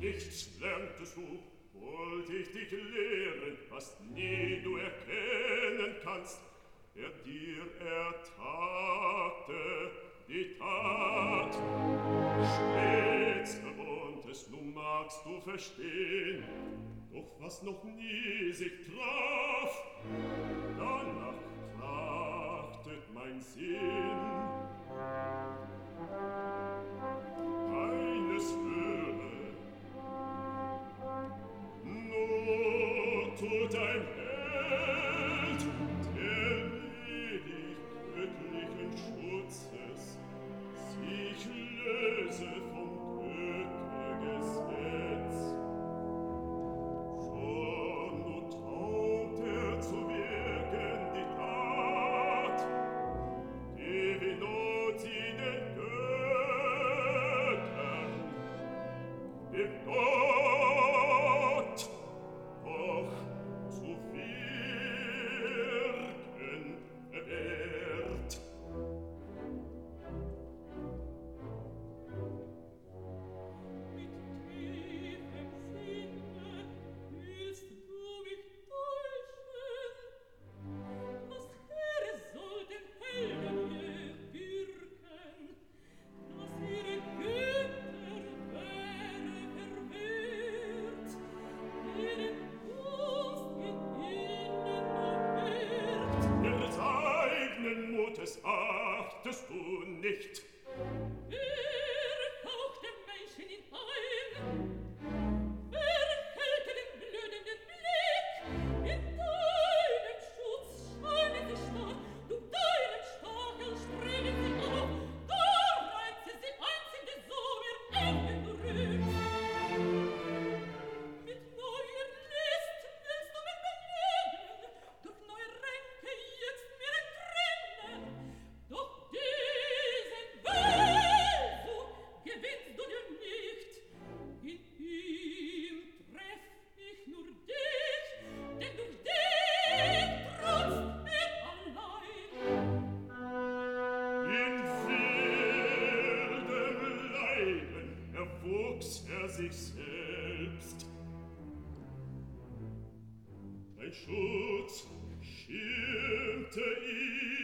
nichts lerntest du, wollt ich dich lehren, was nie du erkennen kannst, er dir ertate die Tat. Stets gewohntes, nun magst du verstehen, doch was noch nie sich traf, danach trachtet mein Sinn. Eines höre, nur tut ein Held, der ledig göttlichen Schutzes sich löse vom Göttergesetz. Schon nur traut zu wirken die Tat, die wie Not sie den Göttern, dem Gott, doch zu wirken erwehrt. Mit tiefem Sinne willst du mich täuschen? Was wäre soll den Helden je wirken, dass ihre Götter wäre verwehrt, ihren Kunst in ihnen nur wehrt? Ihres eigenen Mutes achtest du nicht. Wer haucht dem Menschen ihn ein? Wer hält den blödenden Blick? In deinem Schutz scheine sie stark, du deinem Stachel strebe sie auf, da reize sie einzige so ihr Ende berührt. Mit neuer List willst du mich beleben, durch neue Ränke jetzt mir entrinnen, doch diesen Besuch gewinnst du dir nicht. In ihm treff ich nur dich, denn durch dich trotzt er allein. In wildem Leiden erwuchs er sich selbst. Dein Schutz schirmte ihn